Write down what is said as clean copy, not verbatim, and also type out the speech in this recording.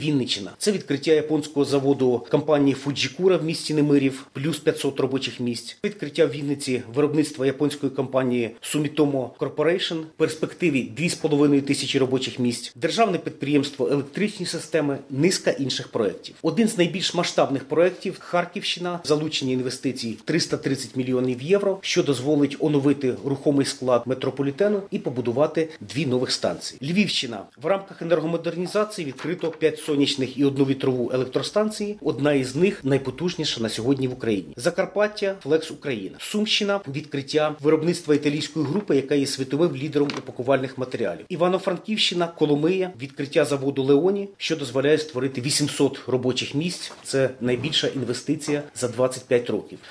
Вінниччина. Це відкриття японського заводу компанії Фуджікура в місті Немирів, плюс 500 робочих місць. Відкриття в Вінниці виробництва японської компанії Sumitomo Corporation, в перспективі 2,5 тисячі робочих місць. Державне підприємство електричні системи, низка інших проєктів. Один з найбільш масштабних проєктів – Харківщина, залучення інвестицій 330 мільйонів євро, що дозволить оновити рухомий склад метрополітену і побудувати 2 нових станції. Львівщина. В рамках енергомодернізації відкрито 5 сонячних і 1 вітрову електростанції. Одна із них найпотужніша на сьогодні в Україні. Закарпаття – Флекс Україна. Сумщина – відкриття виробництва італійської групи, яка є світовим лідером упакувальних матеріалів. Івано-Франківщина, Коломия – відкриття заводу Леоні, що дозволяє створити 800 робочих місць. Це найбільша інвестиція за 25 років.